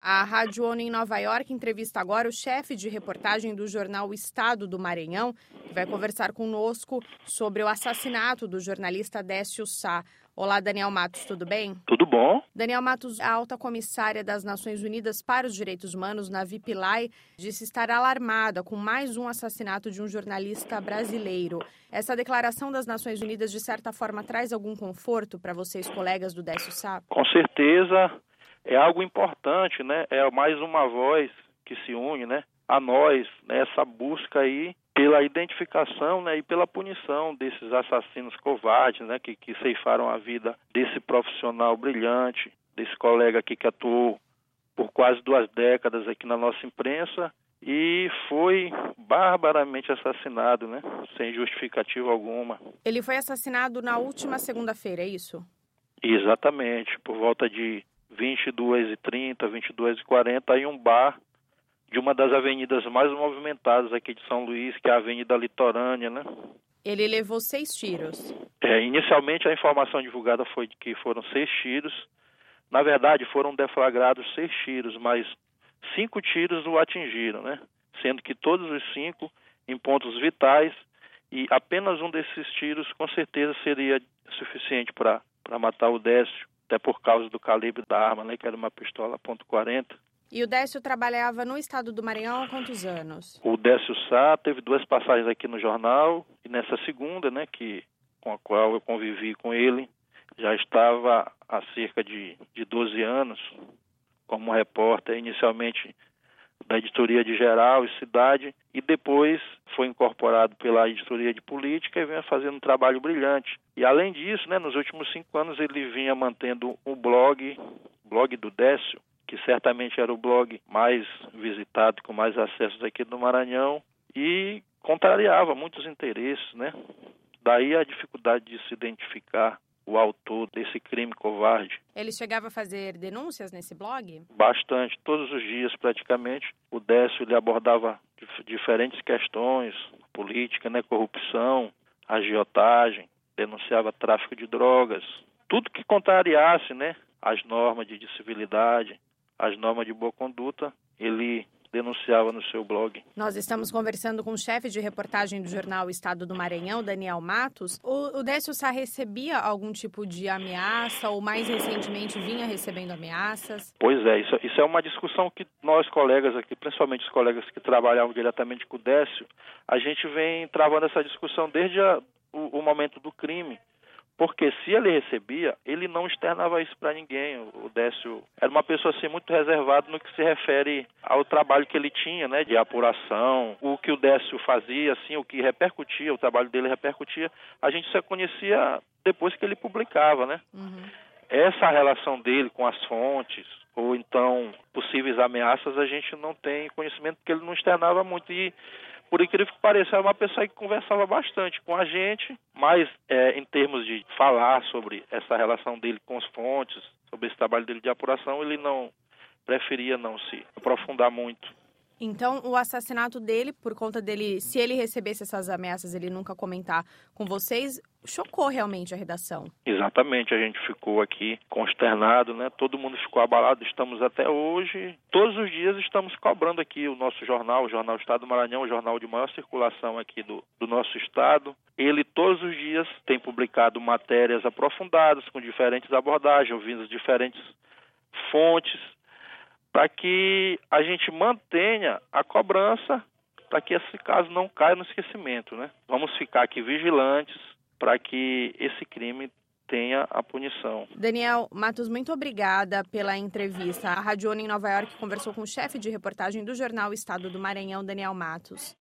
A Rádio ONU em Nova York entrevista agora o chefe de reportagem do jornal O Estado do Maranhão, que vai conversar conosco sobre o assassinato do jornalista Décio Sá. Olá, Daniel Matos, tudo bem? Tudo bom. Daniel Matos, a alta comissária das Nações Unidas para os Direitos Humanos, Navi Pillay, disse estar alarmada com mais um assassinato de um jornalista brasileiro. Essa declaração das Nações Unidas, de certa forma, traz algum conforto para vocês, colegas do Décio Sá? Com certeza é algo importante, né? É mais uma voz que se une, né, a nós, nessa busca aí pela identificação, né, e pela punição desses assassinos covardes, né, que ceifaram a vida desse profissional brilhante, desse colega aqui que atuou por quase 2 décadas aqui na nossa imprensa e foi barbaramente assassinado, né, sem justificativa alguma. Ele foi assassinado na última segunda-feira, é isso? Exatamente, por volta de 22h30, 22h40, em um bar de uma das avenidas mais movimentadas aqui de São Luís, que é a Avenida Litorânea, né? Ele levou 6 tiros. Inicialmente a informação divulgada foi de que foram 6 tiros. Na verdade, foram deflagrados 6 tiros, mas 5 tiros o atingiram, né? Sendo que todos os 5 em pontos vitais, e apenas um desses tiros com certeza seria suficiente para matar o Décio, até por causa do calibre da arma, né? Que era uma pistola .40. E o Décio trabalhava no estado do Maranhão há quantos anos? O Décio Sá teve 2 passagens aqui no jornal, e nessa segunda, né, com a qual eu convivi com ele, já estava há cerca de 12 anos como repórter, inicialmente da editoria de Geral e Cidade, e depois foi incorporado pela editoria de Política e vinha fazendo um trabalho brilhante. E além disso, né, nos últimos 5 anos ele vinha mantendo o blog do Décio, que certamente era o blog mais visitado, com mais acessos aqui no Maranhão, e contrariava muitos interesses, né? Daí a dificuldade de se identificar o autor desse crime covarde. Ele chegava a fazer denúncias nesse blog? Bastante, todos os dias praticamente. O Décio ele abordava diferentes questões, política, né? Corrupção, agiotagem, denunciava tráfico de drogas, tudo que contrariasse, né, as normas de civilidade, as normas de boa conduta, ele denunciava no seu blog. Nós estamos conversando com o chefe de reportagem do jornal Estado do Maranhão, Daniel Matos. O Décio Sá recebia algum tipo de ameaça ou mais recentemente vinha recebendo ameaças? Pois é, isso é uma discussão que nós colegas aqui, principalmente os colegas que trabalhavam diretamente com o Décio, a gente vem travando essa discussão desde o momento do crime. Porque se ele recebia, ele não externava isso para ninguém. O Décio era uma pessoa assim, muito reservada no que se refere ao trabalho que ele tinha, né, de apuração. O que o Décio fazia, assim, o que repercutia, o trabalho dele repercutia, a gente só conhecia depois que ele publicava, né? Uhum. Essa relação dele com as fontes, ou então possíveis ameaças, a gente não tem conhecimento porque ele não externava muito. E por incrível que pareça, era uma pessoa que conversava bastante com a gente, mas em termos de falar sobre essa relação dele com as fontes, sobre esse trabalho dele de apuração, ele não preferia não se aprofundar muito. Então, o assassinato dele, por conta dele, se ele recebesse essas ameaças, ele nunca comentar com vocês, chocou realmente a redação. Exatamente, a gente ficou aqui consternado, né? Todo mundo ficou abalado, estamos até hoje, todos os dias estamos cobrando aqui o nosso jornal, o Jornal Estado do Maranhão, o jornal de maior circulação aqui do nosso estado. Ele todos os dias tem publicado matérias aprofundadas, com diferentes abordagens, ouvindo diferentes fontes, para que a gente mantenha a cobrança, para que esse caso não caia no esquecimento, né? Vamos ficar aqui vigilantes para que esse crime tenha a punição. Daniel Matos, muito obrigada pela entrevista. A Rádio ONU em Nova York conversou com o chefe de reportagem do jornal Estado do Maranhão, Daniel Matos.